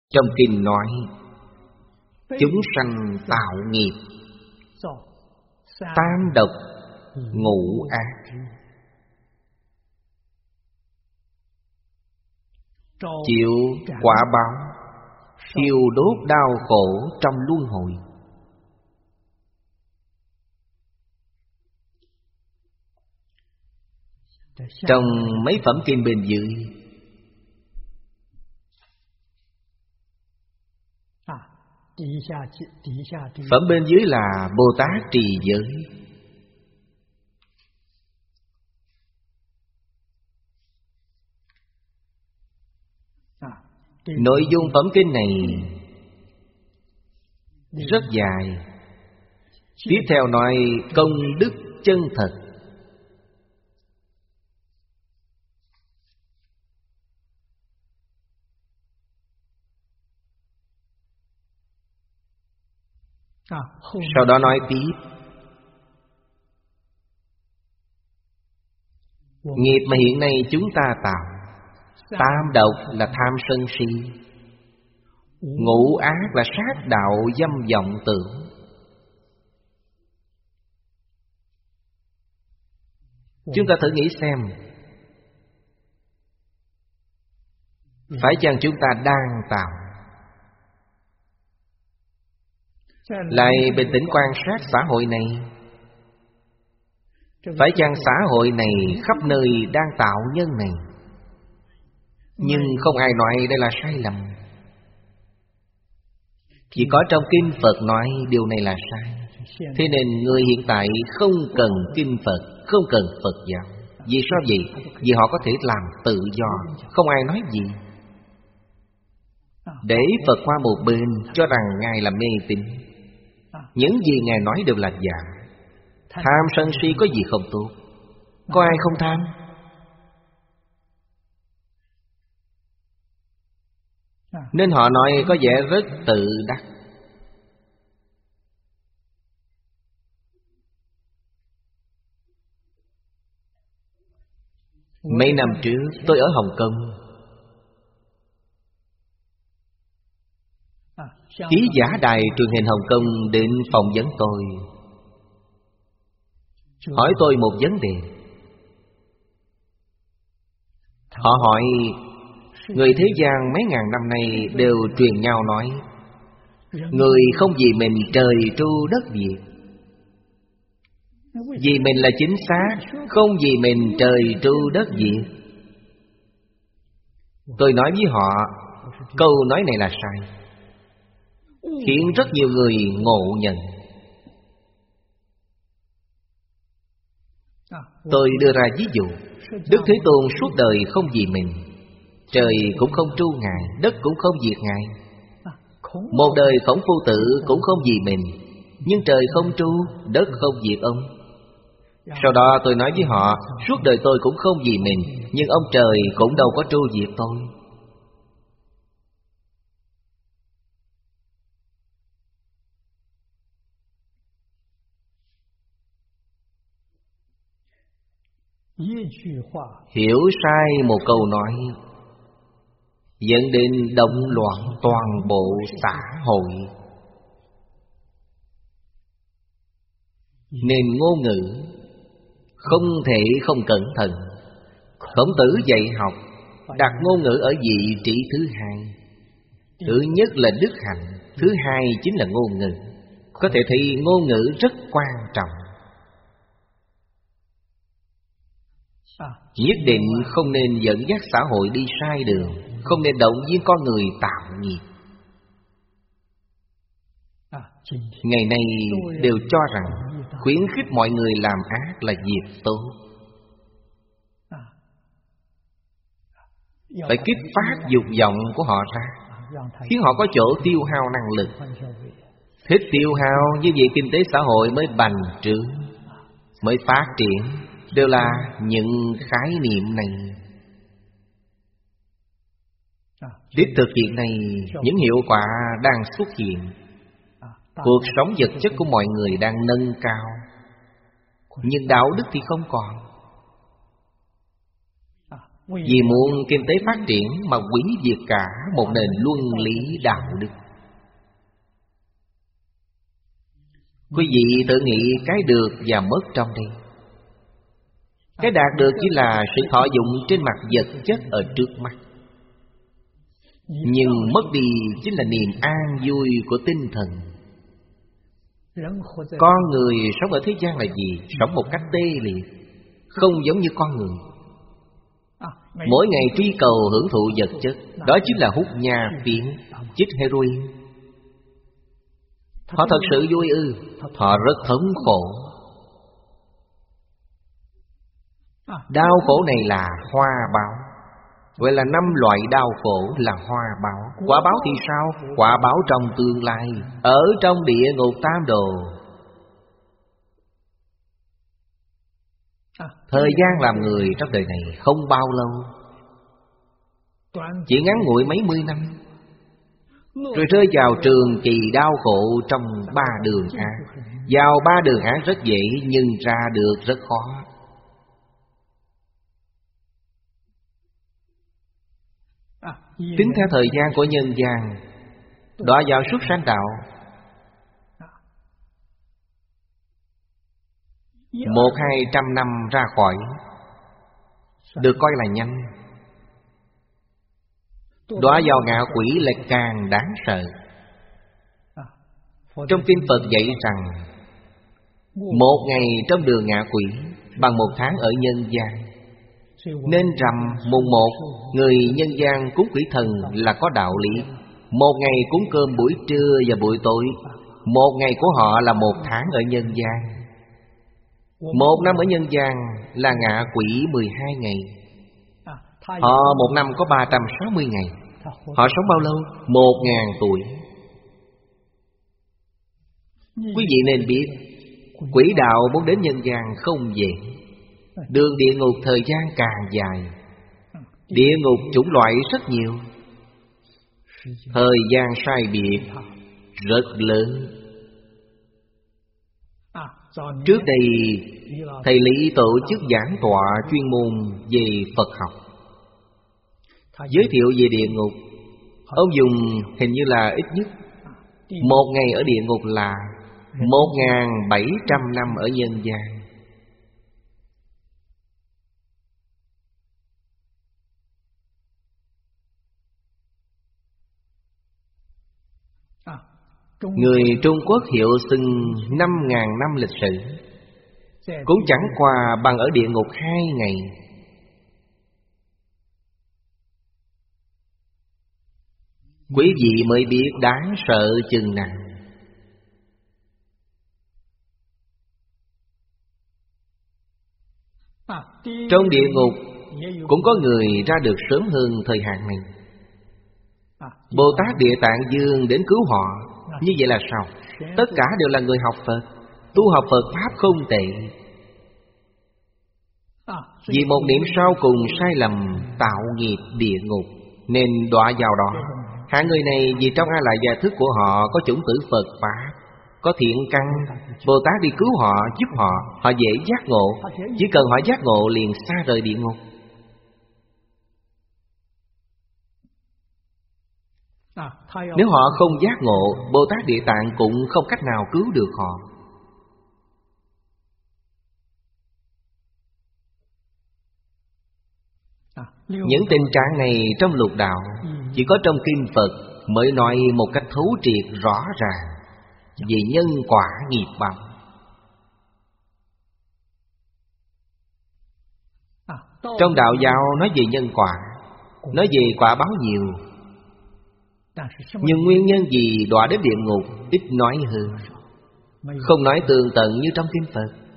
Trong kinh nói chúng sanh tạo nghiệp tam độc ngũ ác, chịu quả báo thiêu đốt đau khổ trong luân hồi. Trong mấy phẩm kinh bên dưới, phẩm bên dưới là Bồ Tát trì giới. Nội dung phẩm kinh này rất dài. Tiếp theo nói công đức chân thật. Sau đó nói tiếp nghiệp mà hiện nay chúng ta tạo. Tam độc là tham sân si, ngũ ác là sát đạo dâm vọng tưởng. Chúng ta thử nghĩ xem, phải chăng chúng ta đang tạo? Lại bình tĩnh quan sát xã hội này, phải chăng xã hội này khắp nơi đang tạo nhân này? Nhưng không ai nói đây là sai lầm. Chỉ có trong kinh Phật nói điều này là sai. Thế nên người hiện tại không cần kinh Phật, không cần Phật giáo. Vì sao vậy? Vì họ có thể làm tự do, không ai nói gì. Để Phật qua một bên, cho rằng Ngài là mê tín. Những gì Ngài nói đều là giả. Tham sân si có gì không tốt? Có ai không tham? Nên họ nói có vẻ rất tự đắc. Mấy năm trước tôi ở Hồng Kông. Ký giả đài truyền hình Hồng Kông đến phỏng vấn tôi, hỏi tôi một vấn đề. Họ hỏi người thế gian mấy ngàn năm nay đều truyền nhau nói người không vì mình trời tru đất diệt. Vì mình là chính xác, không vì mình trời tru đất diệt. Tôi nói với họ, câu nói này là sai, khiến rất nhiều người ngộ nhận. Tôi đưa ra ví dụ, Đức Thế Tôn suốt đời không vì mình, trời cũng không tru Ngài, đất cũng không diệt Ngài. Một đời Khổng Phu Tử cũng không vì mình, nhưng trời không tru, đất không diệt ông. Sau đó tôi nói với họ, suốt đời tôi cũng không vì mình, nhưng ông trời cũng đâu có tru diệt tôi. Hiểu sai một câu nói dẫn đến động loạn toàn bộ xã hội. Nên ngôn ngữ không thể không cẩn thận. Khổng Tử dạy học đặt ngôn ngữ ở vị trí thứ hai. Thứ nhất là đức hạnh, thứ hai chính là ngôn ngữ. Có thể thấy ngôn ngữ rất quan trọng. Nhất định không nên dẫn dắt xã hội đi sai đường, không nên động viên con người tạo nghiệp. Ngày nay đều cho rằng khuyến khích mọi người làm ác là việc tốt. Phải kích phát dục vọng của họ ra, khiến họ có chỗ tiêu hao năng lực. Thích tiêu hao, như vậy kinh tế xã hội mới bành trướng, mới phát triển. Đều là những khái niệm này. Đích thực hiện này, những hiệu quả đang xuất hiện. Cuộc sống vật chất của mọi người đang nâng cao, nhưng đạo đức thì không còn. Vì muốn kinh tế phát triển mà hủy diệt cả một nền luân lý đạo đức. Quý vị tự nghĩ cái được và mất trong đây. Cái đạt được chỉ là sự thọ dụng trên mặt vật chất ở trước mắt, nhưng mất đi chính là niềm an vui của tinh thần. Con người sống ở thế gian là gì? Sống một cách tê liệt, không giống như con người. Mỗi ngày truy cầu hưởng thụ vật chất, đó chính là hút nha phiến, chích heroin. Họ thật sự vui ư? Họ rất thống khổ. Đau khổ này là hoa báo. Vậy là 5 loại đau khổ là hoa báo. Quả báo thì sao? Quả báo trong tương lai, ở trong địa ngục tam đồ. Thời gian làm người trong đời này không bao lâu, chỉ ngắn ngủi mấy mươi năm, rồi rơi vào trường kỳ đau khổ trong 3 đường ác. Vào 3 đường ác rất dễ, nhưng ra được rất khó. Tính theo thời gian của nhân gian, đọa vào súc sanh đạo 100-200 năm ra khỏi, được coi là nhanh. Đọa vào ngạ quỷ lại càng đáng sợ. Trong kinh Phật dạy rằng 1 ngày trong đường ngạ quỷ bằng 1 tháng ở nhân gian. Nên rằm mùng 1, người nhân gian cúng quỷ thần là có đạo lý. 1 ngày cúng cơm buổi trưa và buổi tối. 1 ngày của họ là 1 tháng ở nhân gian. 1 năm ở nhân gian là ngạ quỷ 12 ngày. Họ 1 năm có 360 ngày. Họ sống bao lâu? 1000 tuổi. Quý vị nên biết, quỷ đạo muốn đến nhân gian không dễ. Đường địa ngục thời gian càng dài. Địa ngục chủng loại rất nhiều. Thời gian sai biệt rất lớn. Trước đây, thầy Lý tổ chức giảng tọa chuyên môn về Phật học. Giới thiệu về địa ngục, ông dùng hình như là ít nhất 1 ngày ở địa ngục là 1700 năm ở nhân gian. Người Trung Quốc hiệu xưng 5.000 năm lịch sử, cũng chẳng qua bằng ở địa ngục 2 ngày. Quý vị mới biết đáng sợ chừng nào. Trong địa ngục cũng có người ra được sớm hơn thời hạn này. Bồ Tát Địa Tạng Dương đến cứu họ. Như vậy là sao? Tất cả đều là người học Phật, tu học Phật Pháp không tệ. Vì một niệm sau cùng sai lầm tạo nghiệp địa ngục, nên đọa vào đó. Hạng người này vì trong A Lại Gia thức của họ có chủng tử Phật Pháp, có thiện căn, Bồ Tát đi cứu họ, giúp họ, họ dễ giác ngộ. Chỉ cần họ giác ngộ liền xa rời địa ngục. Nếu họ không giác ngộ, Bồ Tát Địa Tạng cũng không cách nào cứu được họ. Những tình trạng này trong lục đạo chỉ có trong kinh Phật mới nói một cách thấu triệt rõ ràng về nhân quả nghiệp báo. Trong đạo giáo nói về nhân quả, nói về quả báo nhiều, nhưng nguyên nhân gì đọa đến địa ngục ít nói hơn, không nói tường tận như trong kinh Phật.